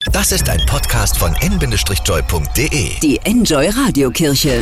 Das ist ein Podcast von n-joy.de. Die Enjoy Radiokirche.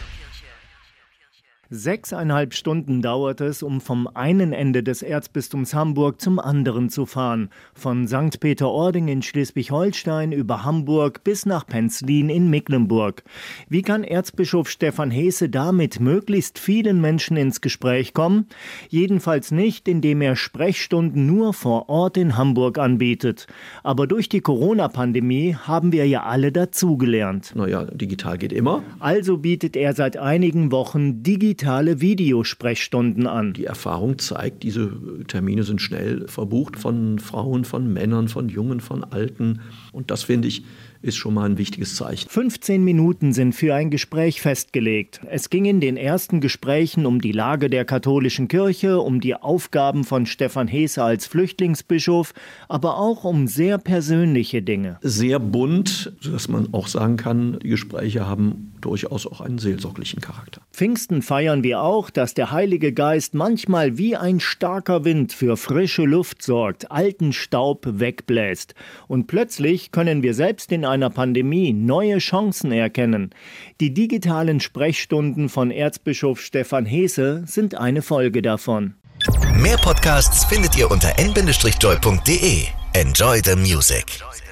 6,5 Stunden dauert es, um vom einen Ende des Erzbistums Hamburg zum anderen zu fahren. Von St. Peter-Ording in Schleswig-Holstein über Hamburg bis nach Penzlin in Mecklenburg. Wie kann Erzbischof Stefan Heese da mit möglichst vielen Menschen ins Gespräch kommen? Jedenfalls nicht, indem er Sprechstunden nur vor Ort in Hamburg anbietet. Aber durch die Corona-Pandemie haben wir ja alle dazugelernt. Naja, digital geht immer. Also bietet er seit einigen Wochen digitale Videosprechstunden an. Die Erfahrung zeigt, diese Termine sind schnell verbucht von Frauen, von Männern, von Jungen, von Alten. Und das, finde ich, ist schon mal ein wichtiges Zeichen. 15 Minuten sind für ein Gespräch festgelegt. Es ging in den ersten Gesprächen um die Lage der katholischen Kirche, um die Aufgaben von Stefan Heese als Flüchtlingsbischof, aber auch um sehr persönliche Dinge. Sehr bunt, sodass man auch sagen kann, die Gespräche haben durchaus auch einen seelsorglichen Charakter. Pfingsten feiern wir auch, dass der Heilige Geist manchmal wie ein starker Wind für frische Luft sorgt, alten Staub wegbläst. Und plötzlich können wir selbst in einer Pandemie neue Chancen erkennen. Die digitalen Sprechstunden von Erzbischof Stefan Heese sind eine Folge davon. Mehr Podcasts findet ihr unter n-joy.de. Enjoy the music.